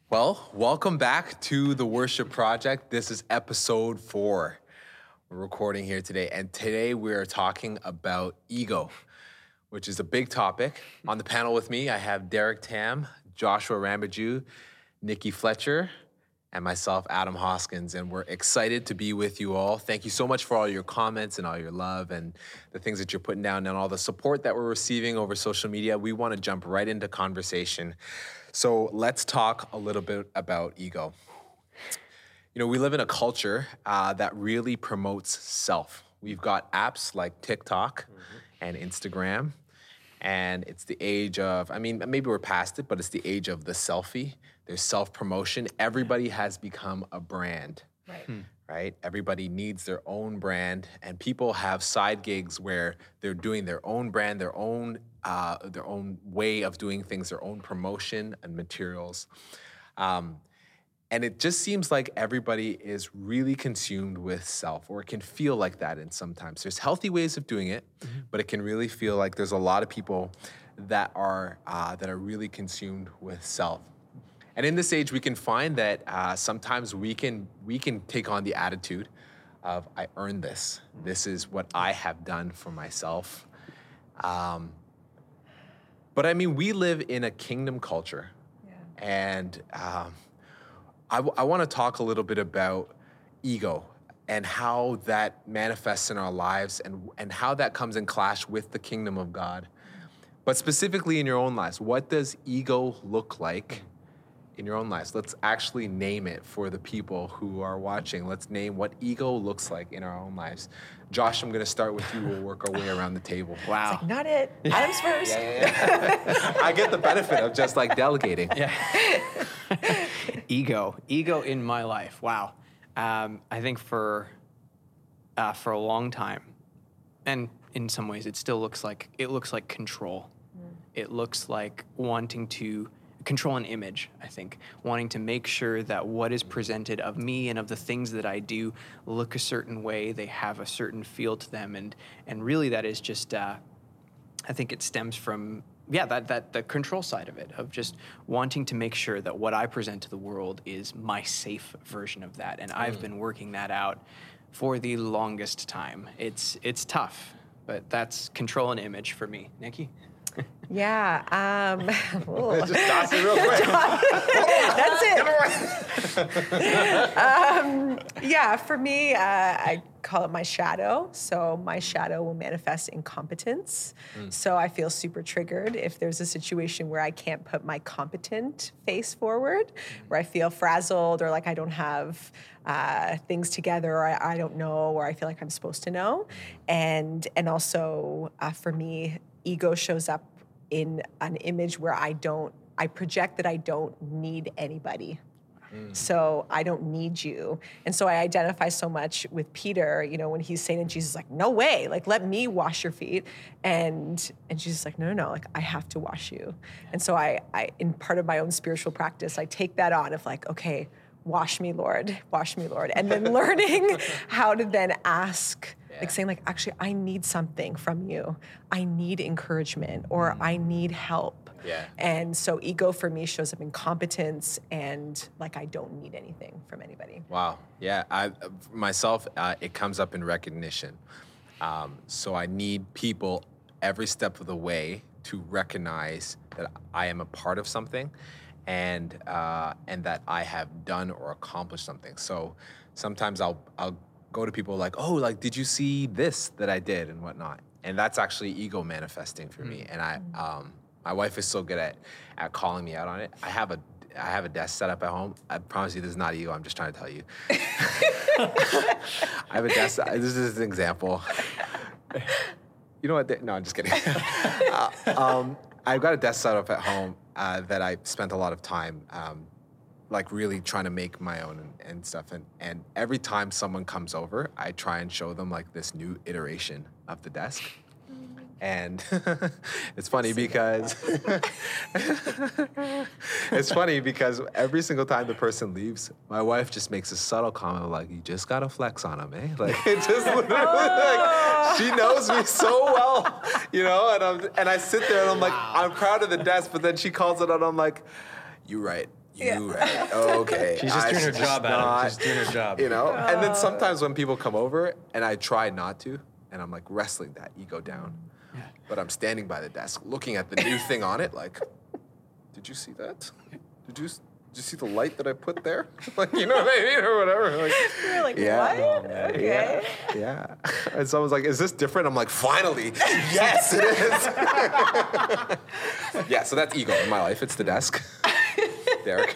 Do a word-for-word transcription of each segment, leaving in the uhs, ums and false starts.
Well, welcome back to the Worship Project. This is episode four. We're recording here today, and today we're talking about ego, which is a big topic. On the panel with me, I have Derek Tam, Joshua Rambajou, Nikki Fletcher, and myself, Adam Hoskins, and we're excited to be with you all. Thank you so much for all your comments and all your love and the things that you're putting down and all the support that we're receiving over social media. We want to jump right into conversation. So let's talk a little bit about ego. You know, we live in a culture uh, that really promotes self. We've got apps like TikTok mm-hmm. and Instagram, and it's the age of, I mean, maybe we're past it, but it's the age of the selfie. There's self-promotion. Everybody has become a brand, right? Hmm. Right? Everybody needs their own brand, and people have side gigs where they're doing their own brand, their own uh, their own way of doing things, their own promotion and materials. Um, and it just seems like everybody is really consumed with self, or it can feel like that in sometimes. There's healthy ways of doing it, mm-hmm. but it can really feel like there's a lot of people that are uh, that are really consumed with self. And in this age, we can find that uh, sometimes we can we can take on the attitude of, I earned this. This is what I have done for myself. Um, but I mean, we live in a kingdom culture. Yeah. And um, I, w- I want to talk a little bit about ego and how that manifests in our lives and, and how that comes in clash with the kingdom of God. But specifically in your own lives, what does ego look like in your own lives? Let's actually name it for the people who are watching. Let's name what ego looks like in our own lives. Josh, I'm going to start with you. We'll work our way around the table. Wow. It's like, not it. Adam's first. Yeah, yeah, yeah. I get the benefit of just like delegating. Yeah. Ego. Ego in my life. Wow. Um, I think for uh, for a long time, and in some ways it still looks like, it looks like control. Mm. It looks like wanting to control an image, I think, wanting to make sure that what is presented of me and of the things that I do look a certain way, they have a certain feel to them, and and really that is just, uh, I think it stems from, yeah, that that the control side of it, of just wanting to make sure that what I present to the world is my safe version of that, and mm. I've been working that out for the longest time. It's it's tough, but that's control and image for me. Nikki? Yeah. Um, Just toss it real quick. That's it. um, yeah, for me, uh, I call it my shadow. So my shadow will manifest in competence. Mm. So I feel super triggered if there's a situation where I can't put my competent face forward, mm. where I feel frazzled or like I don't have uh, things together, or I, I don't know, or I feel like I'm supposed to know. And, and also uh, for me, ego shows up in an image where I don't, I project that I don't need anybody. Mm. So I don't need you. And so I identify so much with Peter, you know, when he's saying to Jesus, like, no way, like, let me wash your feet. And and Jesus is like, no, no, no, like, I have to wash you. And so I, I, in part of my own spiritual practice, I take that on of like, okay, wash me, Lord, wash me, Lord. And then learning how to then ask, yeah. like saying like, actually, I need something from you. I need encouragement, or mm. I need help. Yeah. And so ego for me shows up in competence and like I don't need anything from anybody. Wow. Yeah. I myself, uh, it comes up in recognition. Um, so I need people every step of the way to recognize that I am a part of something. And uh, and that I have done or accomplished something. So sometimes I'll I'll go to people like, oh, like, did you see this that I did and whatnot? And that's actually ego manifesting for mm. me. And I um, my wife is so good at at calling me out on it. I have a I have a desk set up at home. I promise you, this is not ego. I'm just trying to tell you. I have a desk. This is an example. You know what? No, I'm just kidding. uh, um, I've got a desk set up at home. Uh, that I spent a lot of time, um, like really trying to make my own and, and stuff. And, and every time someone comes over, I try and show them like this new iteration of the desk. And it's funny because it's funny because every single time the person leaves, my wife just makes a subtle comment like, "You just gotta flex on him, eh?" Like it just literally oh. like she knows me so well, you know. And I'm and I sit there and I'm like, wow. I'm proud of the desk, but then she calls it out. I'm like, "You're right. You, right? Oh, okay. She's just I doing her should job, Adam. not, She's doing her job. You know? And then sometimes when people come over and I try not to, and I'm like wrestling that ego down, Yeah. but I'm standing by the desk looking at the new thing on it like, did you see that? Did you, did you see the light that I put there? Like, you know what I mean? Or whatever. Like, You're like, yeah. what? Okay. Yeah, yeah. And someone's like, is this different? I'm like, finally, yes, it is. Yeah, so that's ego in my life. It's the desk. Derek.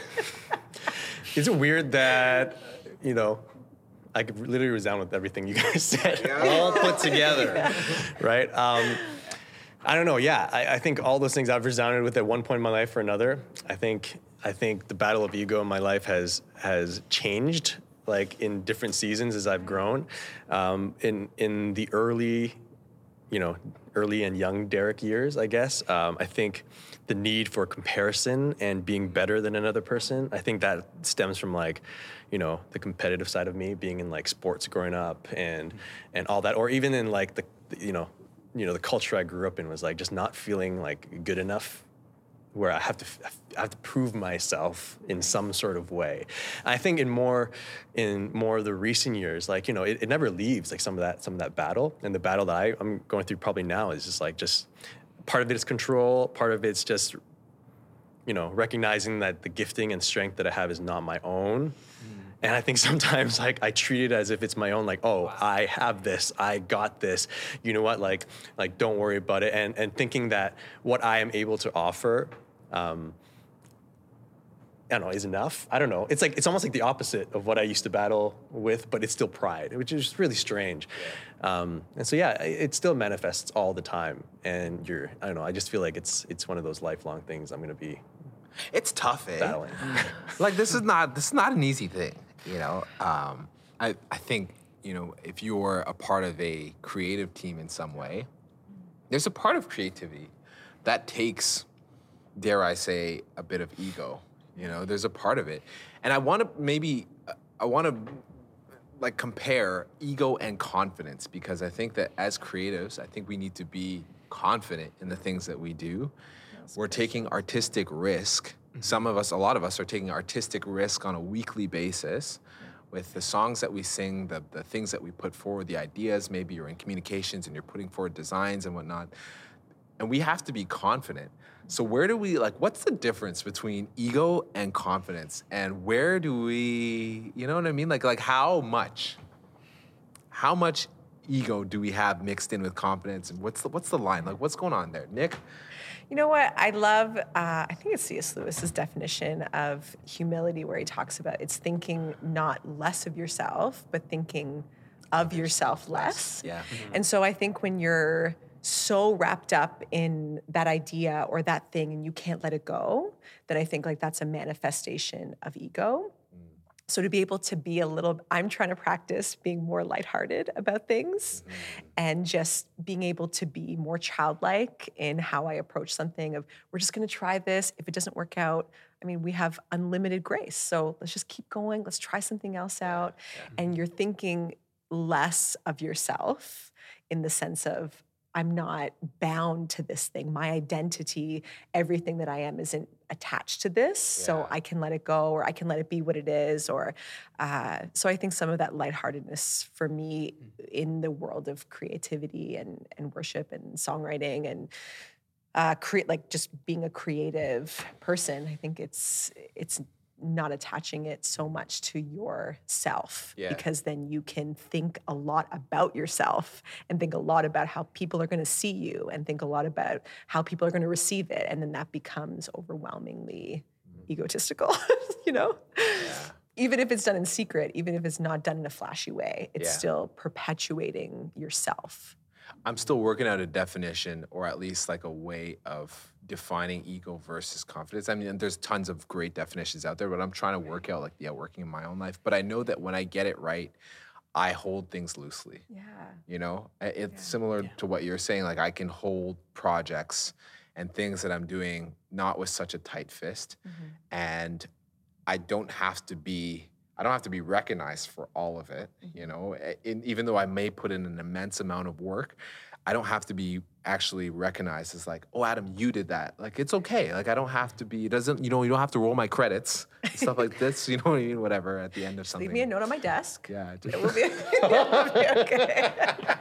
Is it weird that, you know, I could literally resound with everything you guys said, Yeah. all put together, right? Um, I don't know. Yeah, I, I think all those things I've resounded with at one point in my life or another. I think I think the battle of ego in my life has has changed, like in different seasons as I've grown. Um, in in the early, you know, early and young Derek years, I guess. Um, I think the need for comparison and being better than another person, I think that stems from like, you know, the competitive side of me, being in like sports growing up and and all that, or even in like the, you know, you know, the culture I grew up in was like just not feeling like good enough, where I have to I have to prove myself in some sort of way. I think in more in more of the recent years, like, you know, it, it never leaves like some of that some of that battle. And the battle that I, I'm going through probably now is just like just part of it is control, part of it's just, you know, recognizing that the gifting and strength that I have is not my own. And I think sometimes like I treat it as if it's my own, like, oh, I have this, I got this, you know what, like, like don't worry about it. And and thinking that what I am able to offer, um, I don't know, is enough. I don't know. It's like, it's almost like the opposite of what I used to battle with, but it's still pride, which is really strange. Um, and so, yeah, it still manifests all the time. And you're, I don't know, I just feel like it's it's one of those lifelong things I'm going to be It's tough, eh? battling. Like this is not this is not an easy thing, you know. Um, I I think, you know, if you're a part of a creative team in some way, there's a part of creativity that takes, dare I say, a bit of ego. You know, there's a part of it, and I want to maybe I want to like compare ego and confidence, because I think that as creatives, I think we need to be confident in the things that we do. We're taking artistic risk. Some of us, a lot of us, are taking artistic risk on a weekly basis with the songs that we sing, the, the things that we put forward, the ideas. Maybe you're in communications and you're putting forward designs and whatnot. And we have to be confident. So where do we, like, what's the difference between ego and confidence? And where do we, you know what I mean? Like, like how much, how much ego do we have mixed in with confidence? And what's the, what's the line? Like, what's going on there? Nick? You know what? I love, uh, I think it's C S. Lewis's definition of humility, where he talks about it's thinking not less of yourself, but thinking of yourself less. Yeah. And so I think when you're so wrapped up in that idea or that thing and you can't let it go, then I think like that's a manifestation of ego. So to be able to be a little, I'm trying to practice being more lighthearted about things mm-hmm. and just being able to be more childlike in how I approach something of, we're just gonna try this. If it doesn't work out, I mean, we have unlimited grace. So let's just keep going. Let's try something else out. Yeah. And you're thinking less of yourself in the sense of, I'm not bound to this thing. My identity, everything that I am isn't attached to this, yeah. so I can let it go, or I can let it be what it is. Or uh, so I think some of that lightheartedness for me in the world of creativity and, and worship and songwriting and uh, create, like just being a creative person, I think it's it's not attaching it so much to yourself, yeah. because then you can think a lot about yourself and think a lot about how people are going to see you and think a lot about how people are going to receive it. And then that becomes overwhelmingly mm-hmm. egotistical, you know? Yeah. Even if it's done in secret, even if it's not done in a flashy way, it's yeah. still perpetuating yourself. I'm still working out a definition, or at least like a way of defining ego versus confidence. I mean, there's tons of great definitions out there, but I'm trying to work out like, yeah, working in my own life. But I know that when I get it right, I hold things loosely. Yeah. You know, it's yeah. similar yeah. to what you're saying. Like I can hold projects and things that I'm doing not with such a tight fist. Mm-hmm. And I don't have to be I don't have to be recognized for all of it, you know, in, even though I may put in an immense amount of work. I don't have to be actually recognized as like, oh, Adam, you did that. Like, it's okay. Like, I don't have to be, it doesn't, you know, you don't have to roll my credits, and stuff like this, you know what I mean? Whatever, at the end of something. Leave me a note on my desk. Yeah. It will be, it will be okay.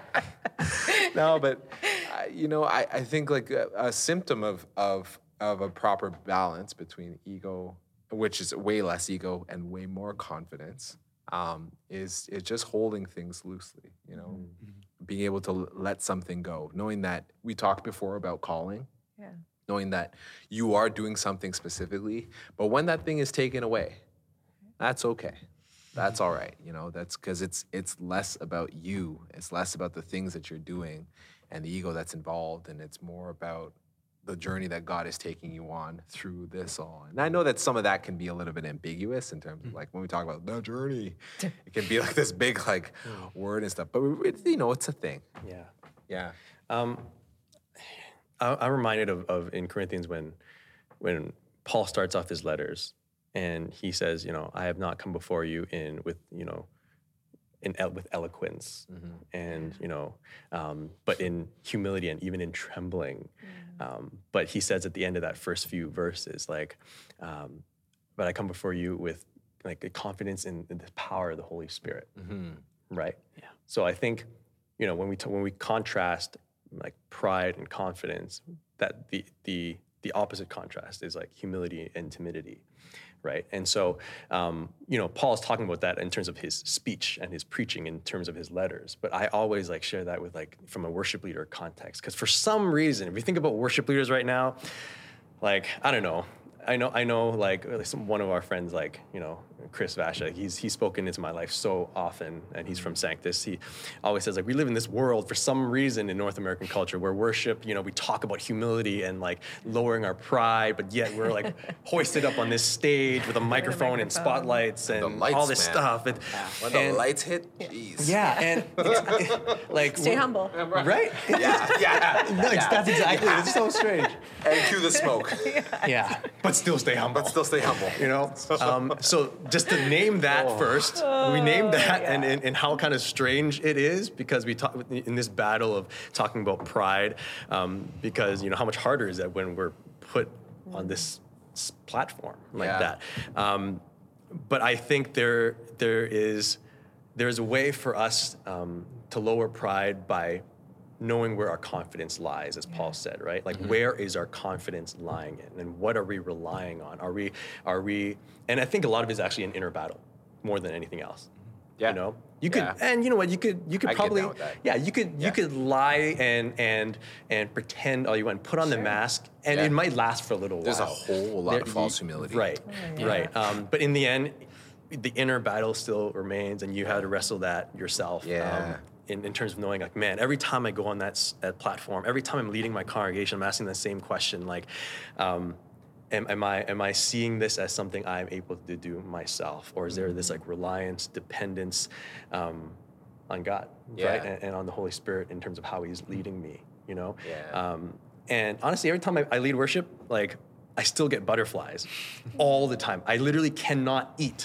No, but, uh, you know, I, I think like a, a symptom of, of, of a proper balance between ego, which is way less ego and way more confidence, um, is, is just holding things loosely, you know? Mm-hmm. Being able to l- let something go, knowing that we talked before about calling, Yeah. knowing that you are doing something specifically, but when that thing is taken away, that's okay. That's all right, you know, that's because it's it's less about you. It's less about the things that you're doing and the ego that's involved, and it's more about the journey that God is taking you on through this all. And I know that some of that can be a little bit ambiguous in terms of like when we talk about the journey, it can be like this big like word and stuff, but it, you know, it's a thing. Yeah. Yeah. Um, I, I'm reminded of, of in Corinthians when when Paul starts off his letters and he says, you know, I have not come before you in with, you know, in el- with eloquence mm-hmm. and, you know, um, but in humility and even in trembling. Mm-hmm. Um, but he says at the end of that first few verses, like, um, but I come before you with like a confidence in, in the power of the Holy Spirit, mm-hmm. right? Yeah. So I think, you know, when we t- when we contrast like pride and confidence, that the the the opposite contrast is like humility and timidity, right? And so, um, you know, Paul is talking about that in terms of his speech and his preaching, in terms of his letters. But I always like share that with like from a worship leader context, because for some reason, if you think about worship leaders right now, like I don't know. I know, I know, like some, one of our friends, like, you know, Chris Vasha, he's he's spoken into my life so often, and he's from Sanctus. He always says, like, we live in this world for some reason in North American culture where worship, you know, we talk about humility and like lowering our pride, but yet we're like hoisted up on this stage with a microphone, and spotlights and lights, all this man. stuff. And, When and, the lights hit, jeez. yeah, and it's, it, like Stay humble. right? Yeah, yeah. No, it's, that's exactly it. It's so strange. And cue the smoke. Yeah, but still stay humble. But still stay humble. You know, um, so just to name that Oh. first, we named that, yeah. and, and and how kind of strange it is, because we talk in this battle of talking about pride, um, because you know how much harder is that when we're put on this s- platform like Yeah. that. Um, but I think there there is there's a way for us um, to lower pride by knowing where our confidence lies, as Paul said, right? Like, mm-hmm. where is our confidence lying in, and what are we relying on? Are we, are we, and I think a lot of it is actually an inner battle more than anything else. Yeah. You know, you could, Yeah. and you know what, you could, you could I get probably, down with that. yeah, you could, Yeah. you could lie and and and pretend all you want, put on the Sure. mask, and Yeah. it might last for a little There's a while. whole lot There- of false humility. Right, yeah. right. Um, but in the end, the inner battle still remains, and you have to wrestle that yourself. Yeah. Um, In, in terms of knowing, like, man, every time I go on that, s- that platform, every time I'm leading my congregation, I'm asking the same question, like, um, am, am I am I seeing this as something I'm able to do myself, or is there this like reliance, dependence um, on God, Yeah. right, and, and on the Holy Spirit in terms of how He's leading me, you know? Yeah. Um, and honestly, every time I, I lead worship, like, I still get butterflies all the time. I literally cannot eat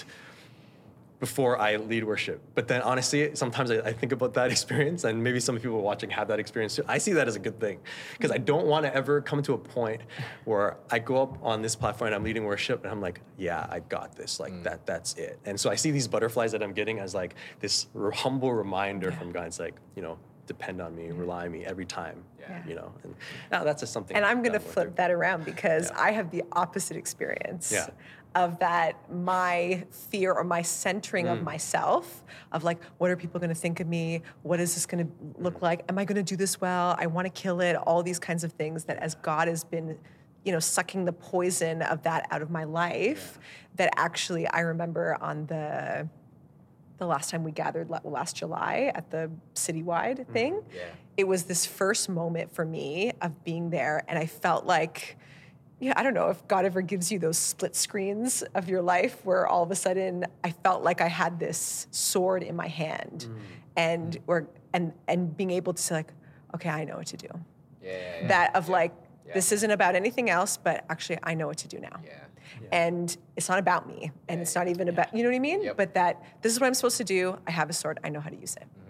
before I lead worship. But then honestly, sometimes I, I think about that experience, and maybe some people watching have that experience too. I see that as a good thing, because I don't want to ever come to a point where I go up on this platform and I'm leading worship and I'm like, yeah, I got this, like mm. that, that's it. And so I see these butterflies that I'm getting as like this r- humble reminder yeah. from God. It's like, you know, depend on me, rely on me every time, Yeah. you know. And now that's just something. And I'm going to that flip through. that around, because Yeah. I have the opposite experience Yeah. of that, my fear or my centering Mm. of myself, of like, what are people going to think of me? What is this going to look like? Am I going to do this well? I want to kill it. All these kinds of things that, as God has been, you know, sucking the poison of that out of my life, yeah. that actually I remember on the the last time we gathered last July at the citywide thing, Mm, yeah. it was this first moment for me of being there, and I felt like, yeah, I don't know if God ever gives you those split screens of your life where all of a sudden I felt like I had this sword in my hand, mm. and mm. or and and being able to say like, okay, I know what to do. Yeah. yeah, yeah. That of yeah. like, yeah. this isn't about anything else, but actually I know what to do now. Yeah. Yeah. And it's not about me, and Yeah. it's not even Yeah. about, you know what I mean? Yep. But that this is what I'm supposed to do. I have a sword. I know how to use it. Mm-hmm.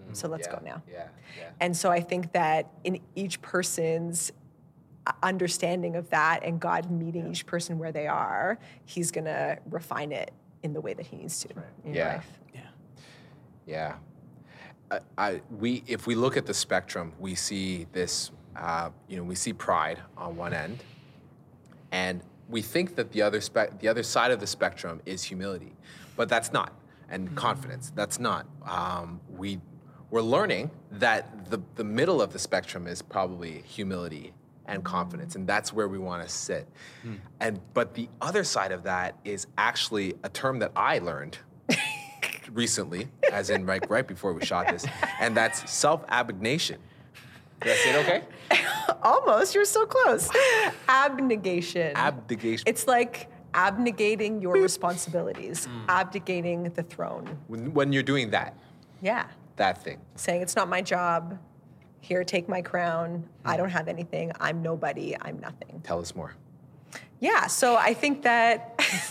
So let's yeah, go now. Yeah, yeah. And so I think that in each person's understanding of that and God meeting each person where they are, he's going to refine it in the way that he needs to in your Yeah. life. Yeah. Yeah. I, I, we, if we look at the spectrum, we see this, uh, you know, we see pride on one end, and we think that the other spe- the other side of the spectrum is humility, but that's not, and confidence, that's not. Um, we, we're learning that the, the middle of the spectrum is probably humility and confidence, and that's where we want to sit. And but the other side of that is actually a term that I learned recently, as in right, right before we shot this, and that's self-abnegation. Did I say it okay? Almost, you're so close. Abnegation. Abnegation. It's like abnegating your responsibilities, abdicating the throne. When, when you're doing that, Yeah. that thing. Saying it's not my job. Here, take my crown. I don't have anything. I'm nobody. I'm nothing. Tell us more. Yeah, so I think that,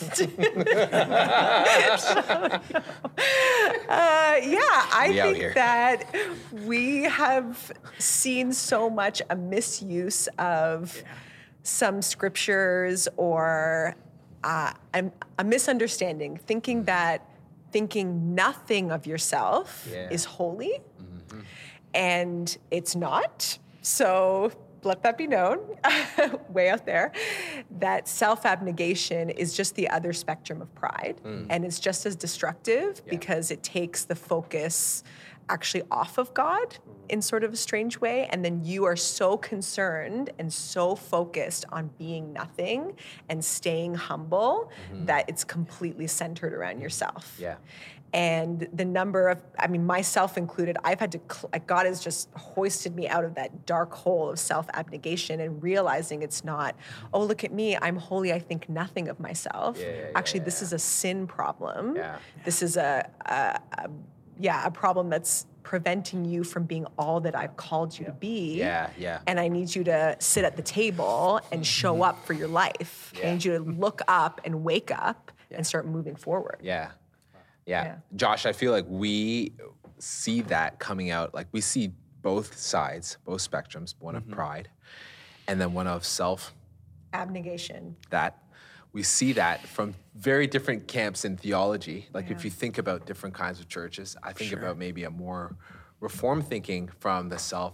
uh, yeah, I We out think here. that we have seen so much a misuse of some scriptures or uh, a, a misunderstanding, thinking that thinking nothing of yourself Yeah. is holy, and it's not. So let that be known, way out there, that self-abnegation is just the other spectrum of pride. And it's just as destructive Yeah. because it takes the focus actually off of God in sort of a strange way. And then you are so concerned and so focused on being nothing and staying humble that it's completely centered around yourself. Yeah. And the number of, I mean, myself included, I've had to, cl- like, God has just hoisted me out of that dark hole of self-abnegation and realizing it's not, oh, look at me, I'm holy, I think nothing of myself. Yeah, yeah, yeah, Actually, yeah, this yeah. is a sin problem. Yeah. This is a, a, a, yeah, a problem that's preventing you from being all that I've called you to be. Yeah, yeah. And I need you to sit at the table and show up for your life. I Yeah. need you to look up and wake up and start moving forward. Yeah. Yeah. Yeah. Josh, I feel like we see that coming out. Like we see both sides, both spectrums, one of pride and then one of self, Abnegation. that. We see that from very different camps in theology. Like if Yeah. you think about different kinds of churches, I think about maybe a more reform thinking from the self,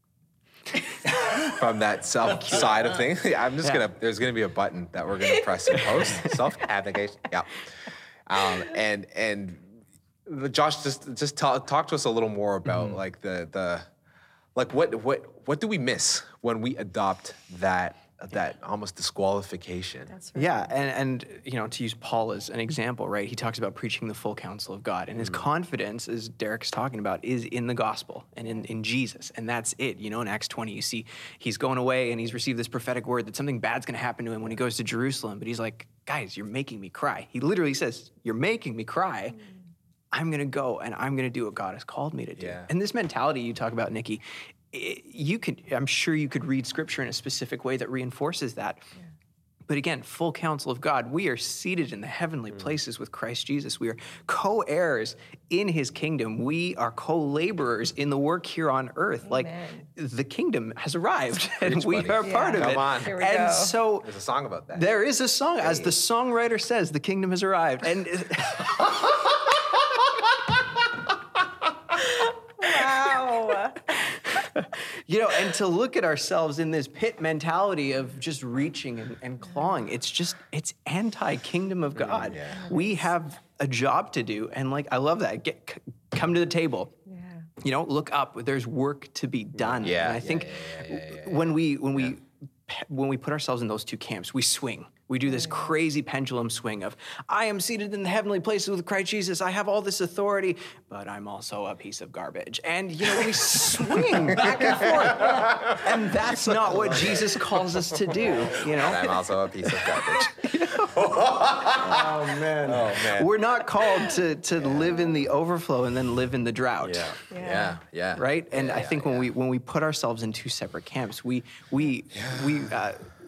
from that self side of things. I'm just Yeah. gonna, there's gonna be a button that we're gonna press in post, self-abnegation, yeah. Um, and, and the- Josh, just, just talk, talk to us a little more about like the, the, like what, what, what do we miss when we adopt that, that almost disqualification? That's right. Yeah, and, and you know, to use Paul as an example, right? He talks about preaching the full counsel of God, and his confidence, as Derek's talking about, is in the gospel and in, in Jesus, and that's it. You know, in Acts twenty, you see he's going away and he's received this prophetic word that something bad's going to happen to him when he goes to Jerusalem. But he's like, guys, you're making me cry. He literally says, "You're making me cry." I'm going to go and I'm going to do what God has called me to do. Yeah. And this mentality you talk about, Nikki, i- you could, I'm sure you could read scripture in a specific way that reinforces that. But again, full counsel of God, we are seated in the heavenly places with Christ Jesus. We are co-heirs in his kingdom. We are co-laborers in the work here on earth. Like the kingdom has arrived and Preach, we buddy. are part of Come it. on. Here we and go. so There's a song about that. there is a song, as the songwriter says, the kingdom has arrived. And Wow. you know, and to look at ourselves in this pit mentality of just reaching and, and clawing, it's just, it's anti-kingdom of God. yeah. We have a job to do. And like, I love that. Get, c- come to the table. Yeah. You know, look up. There's work to be done. Yeah, And I yeah, think yeah, yeah, yeah, yeah, when we, when we, when we put ourselves in those two camps, we swing. We do this crazy pendulum swing of, I am seated in the heavenly places with Christ Jesus. I have all this authority, but I'm also a piece of garbage. And, you know, we swing back and forth. And that's not what Jesus calls us to do, you And know? I'm also a piece of garbage. Oh man. Oh man. We're not called to, to live in the overflow and then live in the drought. Yeah. Yeah. Yeah. Yeah. Right, and Yeah, I yeah, think when yeah. we when we put ourselves in two separate camps, we we we uh,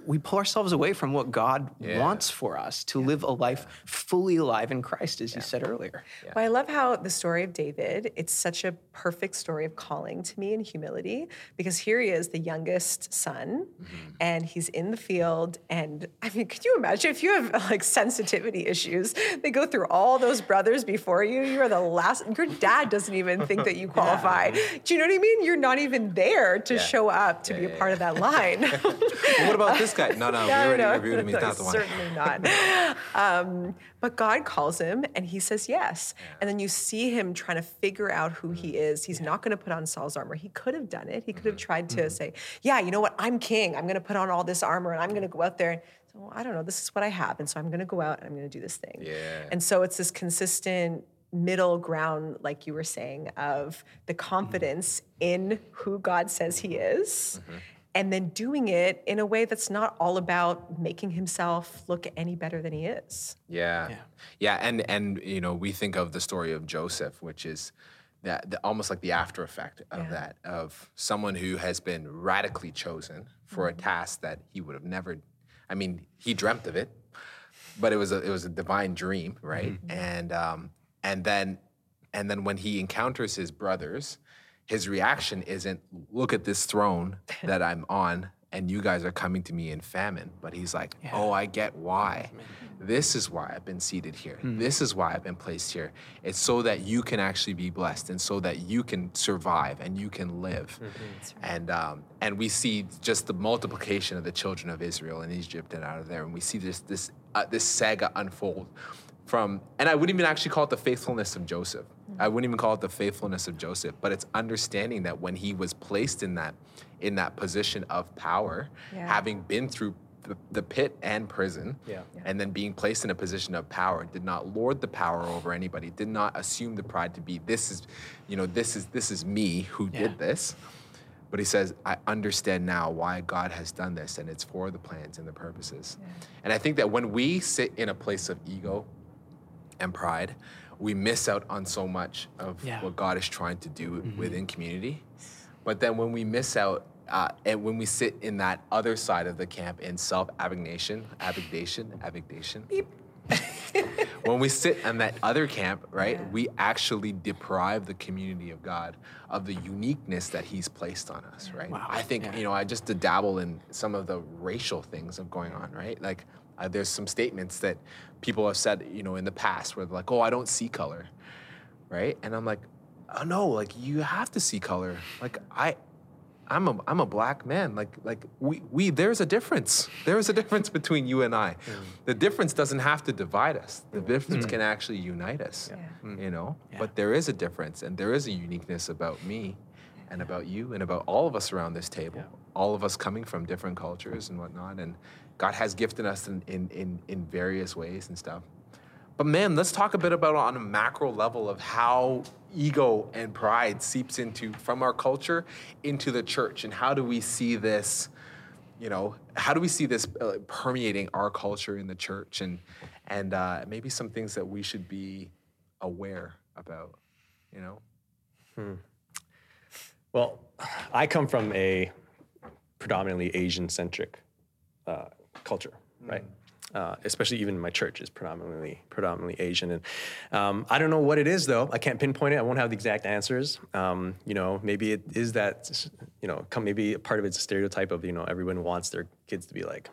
we pull ourselves away from what God Yeah. wants for us to live a life fully alive in Christ, as you said earlier. Well, I love how the story of David, it's such a perfect story of calling to me and humility, because here he is, the youngest son, and he's in the field. And I mean, could you imagine if you have like sensitivity issues, they go through all those brothers before you, you are the last, your dad doesn't even think that you qualify. Do you know what I mean? You're not even there to Yeah. show up to Yeah, be a yeah, part of that line. Well, what about this guy? No, no, we already no, interviewed him. He's no, not the one. Certainly not. um, but God calls him and he says yes. And then you see him trying to figure out who he is. He's not going to put on Saul's armor. He could have done it. He could have tried to say, yeah, you know what? I'm king. I'm going to put on all this armor and I'm going to go out there. And, so, well, I don't know. This is what I have. And so I'm going to go out and I'm going to do this thing. Yeah. And so it's this consistent middle ground, like you were saying, of the confidence in who God says he is. And then doing it in a way that's not all about making himself look any better than he is. Yeah. Yeah. yeah. And, and, you know, we think of the story of Joseph, which is that the, almost like the after effect of Yeah. that, of someone who has been radically chosen for a task that he would have never, I mean, he dreamt of it, but it was a, it was a divine dream, right? And, um, and then, and then when he encounters his brothers, his reaction isn't, look at this throne that I'm on and you guys are coming to me in famine. But he's like, oh, I get why. This is why I've been seated here. This is why I've been placed here. It's so that you can actually be blessed and so that you can survive and you can live. And um, and we see just the multiplication of the children of Israel in Egypt and out of there. And we see this, this, uh, this saga unfold from, and I wouldn't even actually call it the faithfulness of Joseph. I wouldn't even call it the faithfulness of Joseph, but it's understanding that when he was placed in that, in that position of power, Yeah. having been through the, the pit and prison, Yeah. Yeah. and then being placed in a position of power, did not lord the power over anybody, did not assume the pride to be, this is, you know, this is this is me who Yeah. did this. But he says, I understand now why God has done this, and it's for the plans and the purposes. And I think that when we sit in a place of ego and pride, we miss out on so much of Yeah. what God is trying to do within community. But then when we miss out, uh, and when we sit in that other side of the camp in self-abnegation, abnegation, abnegation, when we sit in that other camp, right, Yeah. we actually deprive the community of God of the uniqueness that he's placed on us, right? Wow. I think, Yeah. you know, I just to dabble in some of the racial things of going on, right? Like uh, there's some statements that people have said, you know, in the past where they're like, oh, I don't see color, right? And I'm like, oh no, like you have to see color. Like I, I'm a I'm a black man. Like like we we there's a difference. There's a difference between you and I. The difference doesn't have to divide us. The difference can actually unite us. Yeah. You know? Yeah. But there is a difference and there is a uniqueness about me and about you and about all of us around this table. All of us coming from different cultures and whatnot. And God has gifted us in in in, in various ways and stuff. But man, let's talk a bit about on a macro level of how ego and pride seeps into from our culture into the church, and how do we see this, you know, how do we see this uh, permeating our culture in the church, and and uh, maybe some things that we should be aware about, you know? Well, I come from a predominantly Asian-centric uh, culture, right? Uh, especially even my church is predominantly predominantly Asian, and um, I don't know what it is though. I can't pinpoint it. I won't have the exact answers. Um, you know, maybe it is that, you know, come maybe a part of it's a stereotype of, you know, everyone wants their kids to be like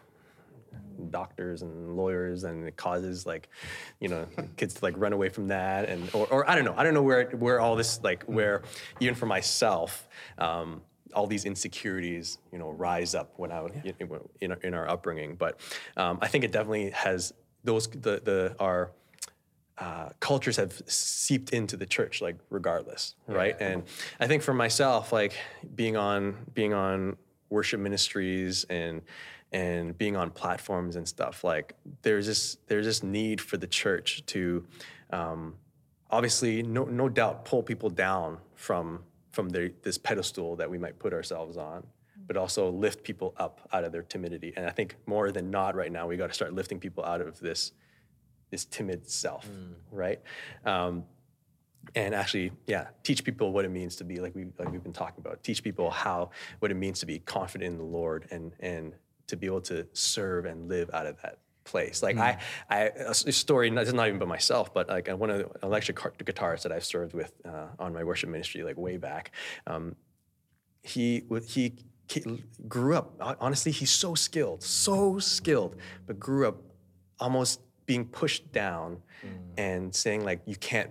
doctors and lawyers, and it causes like, you know, kids to like run away from that, and or, or I don't know. I don't know where where all this like where even for myself. Um, all these insecurities, you know, rise up when I in, in, our, in our upbringing. But um, I think it definitely has those the the our uh, cultures have seeped into the church, like regardless, right? Yeah. And I think for myself, like being on being on worship ministries and and being on platforms and stuff, like there's this there's this need for the church to um, obviously no no doubt pull people down from. from their, this pedestal that we might put ourselves on, but also lift people up out of their timidity. And I think more than not right now, we got to start lifting people out of this, this timid self, mm. right? Um, and actually, yeah, teach people what it means to be, like, we, like we've been talking about, teach people how, what it means to be confident in the Lord and, and to be able to serve and live out of that place. Like I, I, a story, this is not even about myself, but like one of the electric guitarists that I've served with uh, on my worship ministry, like way back, um, he, he, he grew up, honestly, he's so skilled, so skilled, but grew up almost being pushed down mm. and saying like, you can't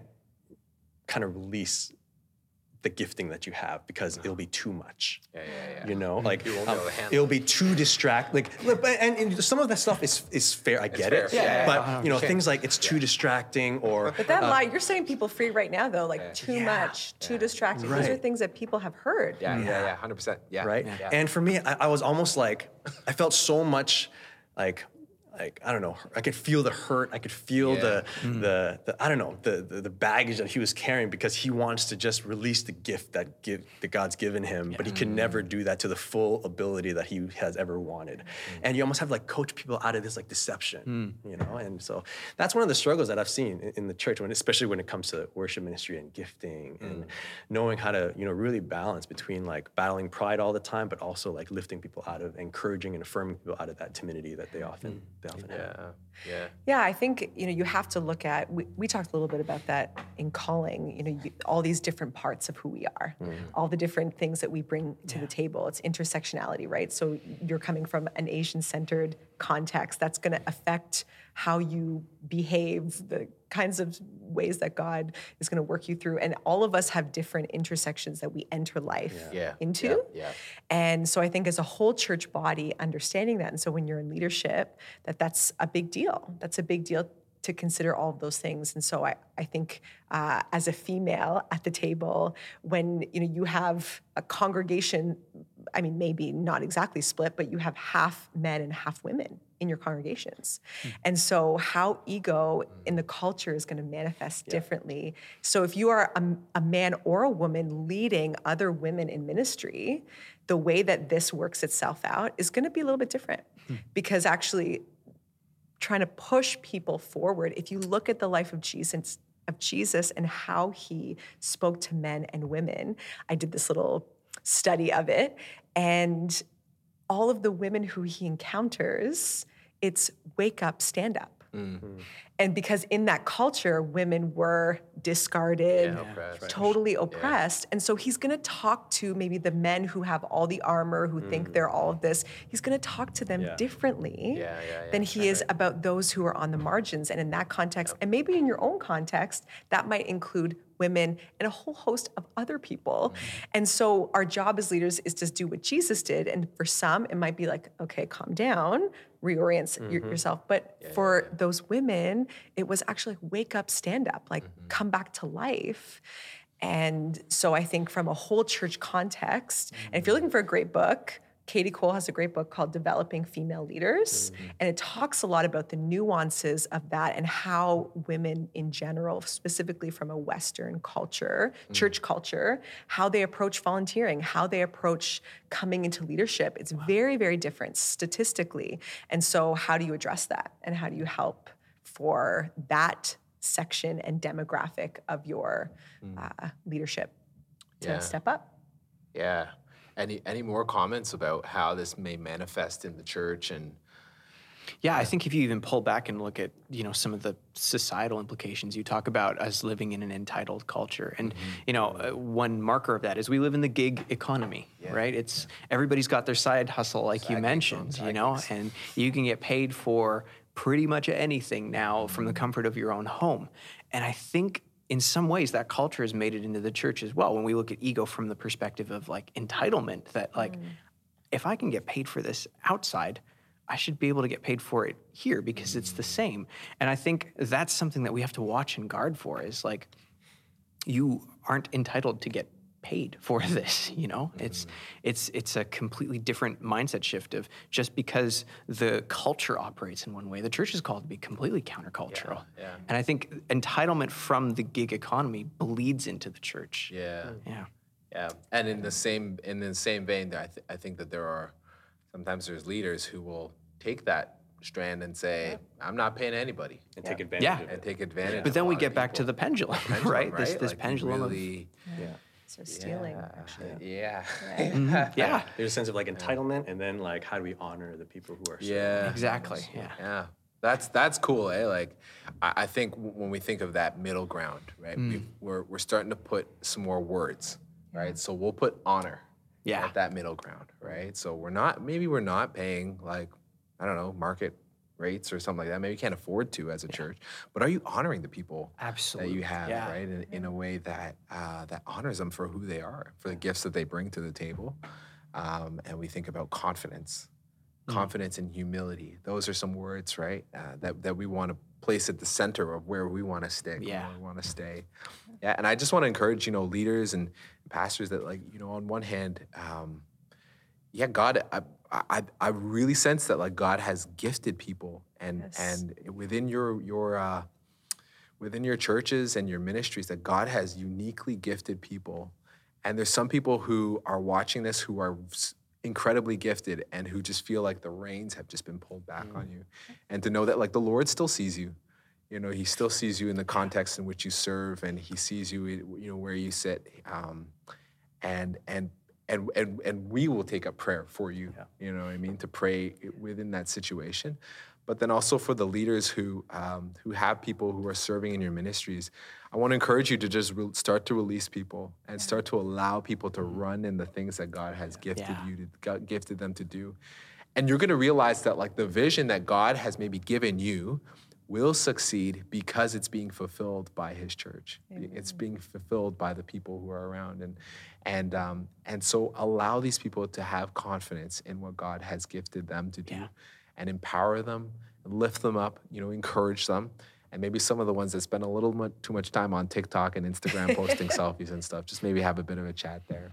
kind of release the gifting that you have because it'll be too much. Yeah, yeah, yeah. You know, like you won't um, be able to handle it'll it. be too distract. Like, look, but and, and some of that stuff is is fair. I get fair. it. Yeah, yeah, but yeah. you know, things like it's too distracting or. But that lie, you're setting people free right now, though. Like too Yeah. much, too distracting. Those are Right. things that people have heard. Yeah, yeah, yeah, one hundred percent. Yeah. Right. Yeah. And for me, I, I was almost like, I felt so much like. Like I don't know, I could feel the hurt. I could feel Yeah. the, the the I don't know the, the the baggage that he was carrying because he wants to just release the gift that give that God's given him, but he can never do that to the full ability that he has ever wanted. And you almost have like coach people out of this like deception, you know. And so that's one of the struggles that I've seen in, in the church, when especially when it comes to worship ministry and gifting and knowing how to you know really balance between like battling pride all the time, but also like lifting people out of, encouraging and affirming people out of that timidity that they often. They often have. Yeah. Yeah. Yeah, I think you know you have to look at. We, we talked a little bit about that in calling. You know, you, all these different parts of who we are, all the different things that we bring to the table. It's intersectionality, right? So you're coming from an Asian-centered context that's going to affect how you behave, the kinds of ways that God is going to work you through, and all of us have different intersections that we enter life Yeah. into. Yeah. Yeah. And so I think as a whole church body, understanding that, and so when you're in leadership, that that's a big deal. That's a big deal to consider all of those things. And so I, I think uh, as a female at the table, when you know you have a congregation, I mean, maybe not exactly split, but you have half men and half women in your congregations. Mm. And so how ego in the culture is going to manifest yeah. differently. So if you are a, a man or a woman leading other women in ministry, the way that this works itself out is going to be a little bit different mm. because actually trying to push people forward, if you look at the life of Jesus, of Jesus and how he spoke to men and women, I did this little study of it, and all of the women who he encounters, it's wake up, stand up. Mm-hmm. And because in that culture, women were discarded, yeah, oppressed. totally oppressed. Yeah. And so he's going to talk to maybe the men who have all the armor, who mm. think they're all of this. He's going to talk to them yeah. differently yeah, yeah, yeah. than he That's is right. about those who are on the margins. And in that context, yeah. and maybe in your own context, that might include women and a whole host of other people. Mm. And so our job as leaders is to do what Jesus did. And for some, it might be like, okay, calm down, reorient mm-hmm. yourself. But yeah, for yeah, yeah. those women, it was actually like, wake up, stand up, like mm-hmm. come back to life. And so I think from a whole church context, mm-hmm. and if you're looking for a great book, Katie Cole has a great book called Developing Female Leaders. Mm-hmm. And it talks a lot about the nuances of that and how women in general, specifically from a Western culture, mm-hmm. church culture, how they approach volunteering, how they approach coming into leadership. It's wow. very, very different statistically. And so how do you address that? And how do you help for that section and demographic of your mm. uh, leadership to yeah. step up? Yeah. Any any more comments about how this may manifest in the church? And yeah, I think if you even pull back and look at, you know, some of the societal implications, you talk about us living in an entitled culture. And, mm-hmm. you know, uh, one marker of that is we live in the gig economy, yeah. right? It's everybody's got their side hustle, like side you mentioned, you know, gigs. And you can get paid for pretty much anything now mm-hmm. from the comfort of your own home. And I think in some ways that culture has made it into the church as well. When we look at ego from the perspective of like entitlement, that like, mm. if I can get paid for this outside, I should be able to get paid for it here because mm. it's the same. And I think that's something that we have to watch and guard for, is like, you aren't entitled to get paid for this, you know? Mm. It's it's it's a completely different mindset shift of just because the culture operates in one way, the church is called to be completely countercultural. Yeah, yeah. And I think entitlement from the gig economy bleeds into the church. Yeah. Yeah. Yeah. And in the same in the same vein, I th- I think that there are sometimes there's leaders who will take that strand and say, yeah. I'm not paying anybody. And yeah. take advantage yeah. of it. And take advantage. But then of we a get lot back of to the pendulum, pendulum right? right? This this like pendulum really, of yeah. So stealing, Yeah. actually. Yeah. Yeah. Yeah. There's a sense of like entitlement, and then like how do we honor the people who are serving? Yeah. Exactly. Yeah. Yeah, that's that's cool, eh? Like, I, I think w- when we think of that middle ground, right? Mm. We've, we're we're starting to put some more words, right? So we'll put honor, Yeah. at that middle ground, right? So we're not maybe we're not paying like I don't know market rates or something like that. Maybe you can't afford to as a church, but are you honoring the people Absolutely. that you have, Yeah. right? In, in a way that uh, that honors them for who they are, for the gifts that they bring to the table, um, and we think about confidence. Confidence and humility. Those are some words, right? Uh, that that we want to place at the center of where we want to stick, Yeah. where we want to stay. Yeah, and I just want to encourage, you know, leaders and pastors that, like, you know, on one hand, um, yeah, God, I, I I really sense that like God has gifted people, and Yes. and within your your uh, within your churches and your ministries, that God has uniquely gifted people, and there's some people who are watching this who are s- incredibly gifted and who just feel like the reins have just been pulled back on you, and to know that like the Lord still sees you, you know, He still sees you in the context in which you serve, and He sees you, you know, where you sit, um, and and and and and we will take up prayer for you, you know what I mean, to pray within that situation. But then also for the leaders who um, who have people who are serving in your ministries, I want to encourage you to just re- start to release people and start to allow people to run in the things that God has gifted Yeah. you to God gifted them to do, and you're going to realize that like the vision that God has maybe given you will succeed because it's being fulfilled by His church. It's being fulfilled by the people who are around, and and um, and so allow these people to have confidence in what God has gifted them to do, Yeah. and empower them, lift them up, you know, encourage them. And maybe some of the ones that spend a little mu- too much time on TikTok and Instagram posting selfies and stuff, just maybe have a bit of a chat there.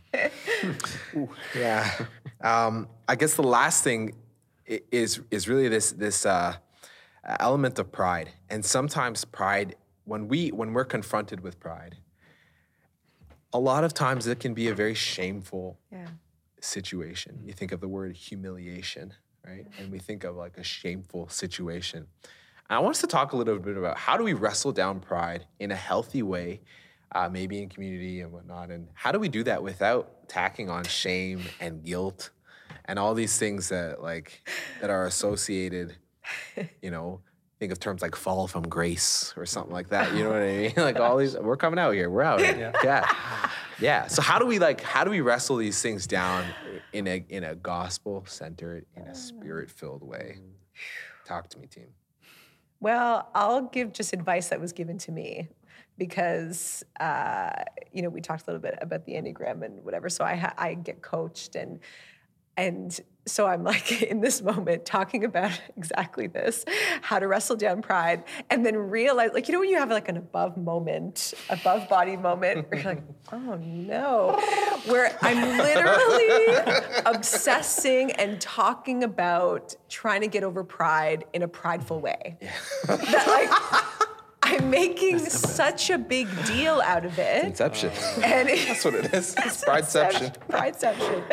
Yeah. Um, I guess the last thing i- is is really this this uh, element of pride. And sometimes pride, when we when we're confronted with pride, a lot of times it can be a very shameful Yeah. situation. You think of the word humiliation, right? And we think of like a shameful situation. And I want us to talk a little bit about how do we wrestle down pride in a healthy way, uh, maybe in community and whatnot. And how do we do that without tacking on shame and guilt and all these things that like that are associated, you know, think of terms like fall from grace or something like that. You know what I mean? Like all these, we're coming out here. We're out here. Yeah. Yeah. So how do we like, how do we wrestle these things down in a, in a gospel centered, in a spirit filled way? Talk to me, team. Well, I'll give just advice that was given to me because, uh, you know, we talked a little bit about the Enneagram and whatever. So I, ha- I get coached and, and so I'm like in this moment talking about exactly this, how to wrestle down pride, and then realize, like, you know, when you have like an above moment, above body moment, where you're like, oh no, where I'm literally obsessing and talking about trying to get over pride in a prideful way. That like, I'm making such a big deal out of it. Inception. And it- That's what it is. Prideception. Prideception.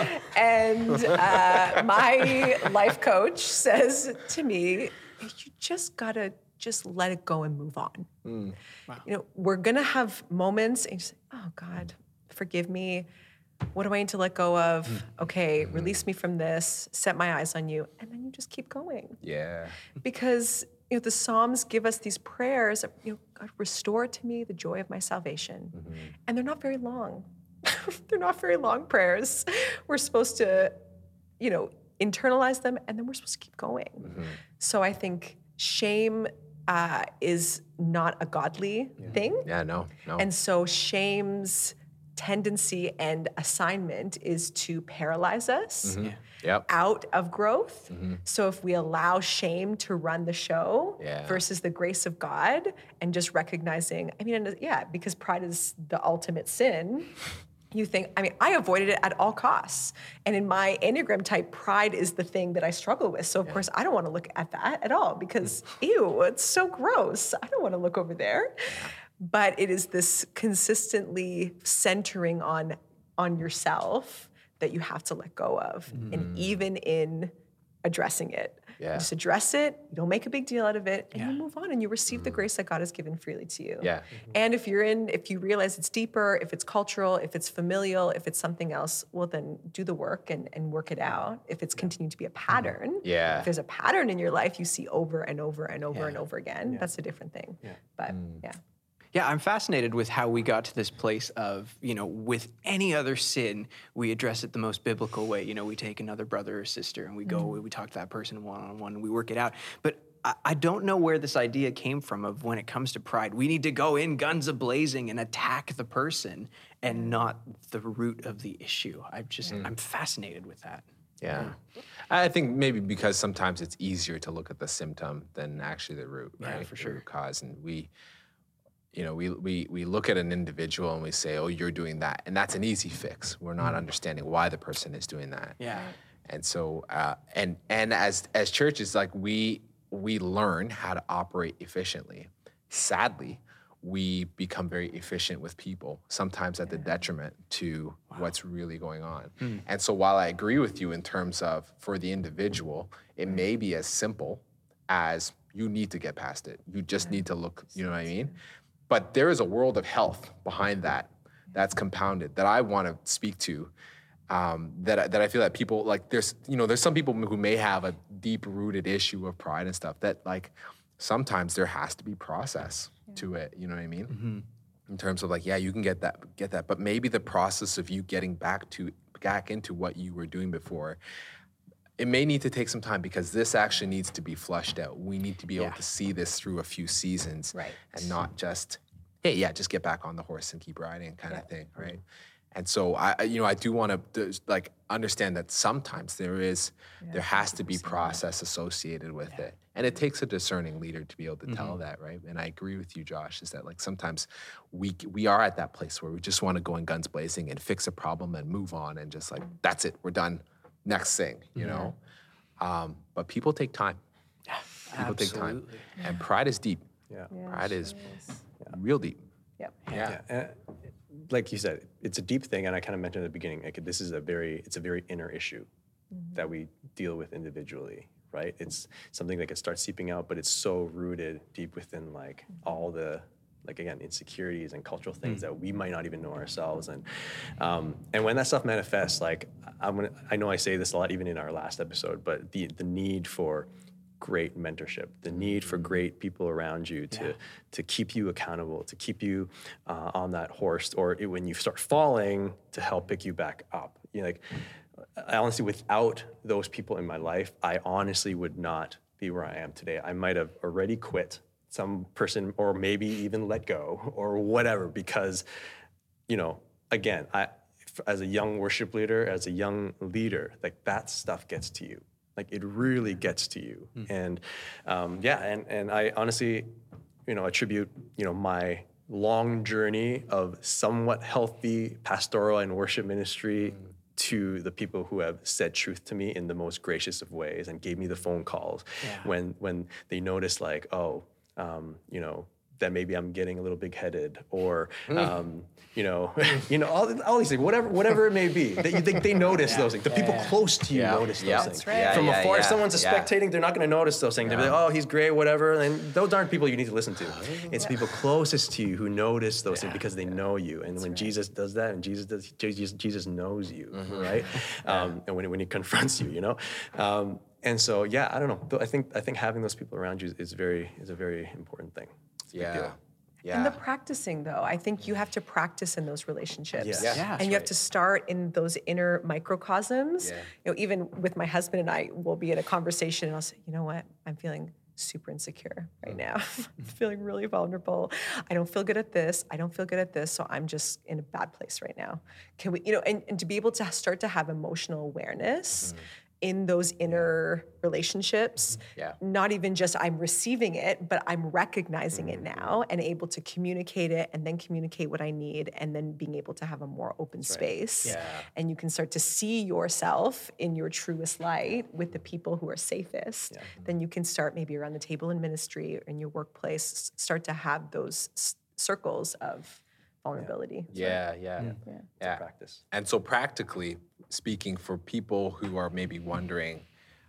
And uh, my life coach says to me, you just gotta just let it go and move on. You know, we're gonna have moments and you say, oh God, forgive me. What do I need to let go of? Okay, release me from this, set my eyes on you, and then you just keep going. Yeah. Because you know the Psalms give us these prayers. Of, you know, God, restore to me the joy of my salvation, and they're not very long. They're not very long prayers. We're supposed to, you know, internalize them, and then we're supposed to keep going. So I think shame uh, is not a godly thing, Yeah, no, no. and so shame's tendency and assignment is to paralyze us Yep. out of growth. So if we allow shame to run the show Yeah. versus the grace of God and just recognizing, I mean, and, yeah, because pride is the ultimate sin. You think, I mean, I avoided it at all costs. And in my Enneagram type, pride is the thing that I struggle with. So of course, I don't want to look at that at all because, ew, it's so gross. I don't want to look over there. But it is this consistently centering on, on yourself that you have to let go of. And even in addressing it, Yeah. You just address it, you don't make a big deal out of it, and Yeah. you move on and you receive the grace that God has given freely to you. Yeah. And if you're in, if you realize it's deeper, if it's cultural, if it's familial, if it's something else, well, then do the work and, and work it out. If it's continuing to be a pattern, Yeah. if there's a pattern in your life you see over and over and over Yeah. and over again, that's a different thing. Yeah. But yeah. Yeah, I'm fascinated with how we got to this place of, you know, with any other sin, we address it the most biblical way. You know, we take another brother or sister and we go, we talk to that person one-on-one and we work it out. But I, I don't know where this idea came from of when it comes to pride. We need to go in guns a-blazing and attack the person and not the root of the issue. I just, I'm fascinated with that. Yeah. I think maybe because sometimes it's easier to look at the symptom than actually the root, Yeah, right? for The sure. root cause. And we, you know, we, we, we look at an individual and we say, oh, you're doing that. And that's an easy fix. We're not understanding why the person is doing that. Yeah. And so, uh, and and as as churches, like we we learn how to operate efficiently. Sadly, we become very efficient with people, sometimes at the detriment to what's really going on. And so, while I agree with you in terms of for the individual, it may be as simple as you need to get past it. You just need to look. You know what I mean? But there is a world of health behind that that's compounded that I want to speak to. Um, that I- that I feel that people like there's you know there's some people who may have a deep rooted issue of pride and stuff that like sometimes there has to be process to it. You know what I mean? In terms of like yeah you can get that get that, but maybe the process of you getting back to back into what you were doing before, it may need to take some time because this actually needs to be flushed out. We need to be able Yeah. to see this through a few seasons, Right. and not just hey yeah just get back on the horse and keep riding kind Yeah. of thing, right? And so I, I- you know, I do want to like understand that sometimes there is, there has to be process associated with it, and it takes a discerning leader to be able to tell that, right? And I agree with you, Josh, is that like sometimes we we are at that place where we just want to go in guns blazing and fix a problem and move on and just like that's it, we're done, next thing, you know. Um, but people take time. People take time, Absolutely. and pride is deep. Yeah. Yeah, Pride sure is real deep. Yep. Yeah. And like you said, it's a deep thing, and I kind of mentioned at the beginning, like this is a very, it's a very inner issue that we deal with individually, right? It's something that can start seeping out, but it's so rooted deep within like all the, like again, insecurities and cultural things that we might not even know ourselves. And um, and when that stuff manifests, like I'm gonna, I know I say this a lot, even in our last episode, but the the need for great mentorship, the need for great people around you to Yeah. to keep you accountable, to keep you uh, on that horse, or it, when you start falling, to help pick you back up. You know, like I honestly, without those people in my life, I honestly would not be where I am today. I might have already quit some person, or maybe even let go, or whatever, because, you know, again, I, as a young worship leader, as a young leader, like that stuff gets to you. Like it really gets to you. Mm. And um, yeah, and, and I honestly, you know, attribute, you know, my long journey of somewhat healthy pastoral and worship ministry mm. to the people who have said truth to me in the most gracious of ways and gave me the phone calls Yeah. when when they noticed like, oh, um, you know, that maybe I'm getting a little big-headed, or um, you know, you know, all, all these things, whatever, whatever it may be. They, they, they notice Yeah. those things. The Yeah, people yeah. close to you Yeah. notice those Yeah. things. That's right. Yeah, From yeah, afar, if yeah, someone's yeah. spectating, they're not going to notice those things. They'll be like, oh, he's great, whatever. And those aren't people you need to listen to. It's people closest to you who notice those things because they know you. And when Jesus does that, and Jesus does, Jesus, Jesus knows you, right? Um, and when when he confronts you, you know. Um, and so, yeah, I don't know. Th- I think I think having those people around you is very is a very important thing. It's a big Yeah. deal. Yeah. And the practicing, though, I think you have to practice in those relationships. Yes. Yeah. Yeah, And that's you have right. to start in those inner microcosms. Yeah. You know, even with my husband and I, we'll be in a conversation and I'll say, you know what, I'm feeling super insecure right now. I'm feeling really vulnerable. I don't feel good at this. I don't feel good at this. So I'm just in a bad place right now. Can we, you know, and, and to be able to start to have emotional awareness in those inner relationships, Yeah. not even just I'm receiving it, but I'm recognizing it now and able to communicate it and then communicate what I need and then being able to have a more open space. Yeah. And you can start to see yourself in your truest light with the people who are safest. Then you can start maybe around the table in ministry or in your workplace, s- start to have those s- circles of vulnerability. Yeah, yeah, Yeah. yeah. Practice. And so, practically speaking, for people who are maybe wondering,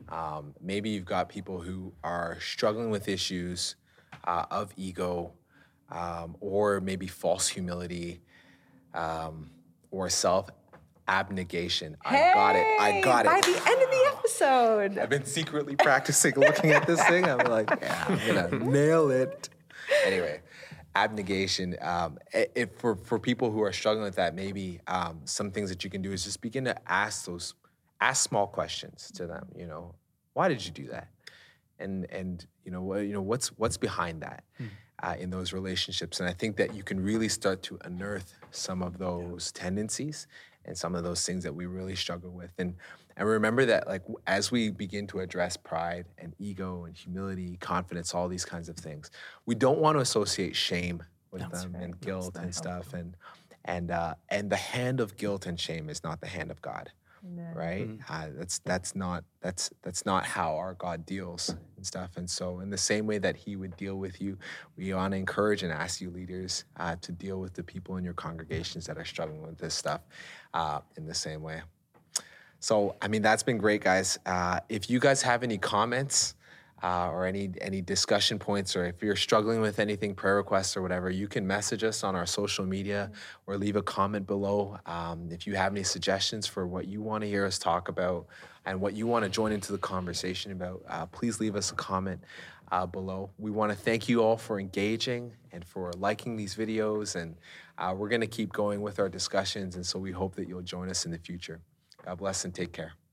Um, maybe you've got people who are struggling with issues uh, of ego, um, or maybe false humility, um, or self abnegation. I got it. I got By it. the end of the episode. I've been secretly practicing looking at this thing. I'm like, yeah, I'm gonna nail it. Anyway, abnegation. Um, i- if for for people who are struggling with that, maybe um, some things that you can do is just begin to ask those, ask small questions to them. You know, why did you do that? And and you know what you know what's what's behind that uh, in those relationships. And I think that you can really start to unearth some of those tendencies and some of those things that we really struggle with. And and remember that, like, w- as we begin to address pride and ego and humility, confidence, all these kinds of things, we don't want to associate shame with them and guilt and stuff. And and uh, and the hand of guilt and shame is not the hand of God, right? Uh, that's that's not that's that's not how our God deals and stuff. And so, in the same way that He would deal with you, we want to encourage and ask you leaders uh, to deal with the people in your congregations that are struggling with this stuff uh, in the same way. So, I mean, that's been great, guys. Uh, if you guys have any comments uh, or any any discussion points, or if you're struggling with anything, prayer requests or whatever, you can message us on our social media or leave a comment below. Um, if you have any suggestions for what you want to hear us talk about and what you want to join into the conversation about, uh, please leave us a comment uh, below. We want to thank you all for engaging and for liking these videos, and uh, we're going to keep going with our discussions, and so we hope that you'll join us in the future. God bless and take care.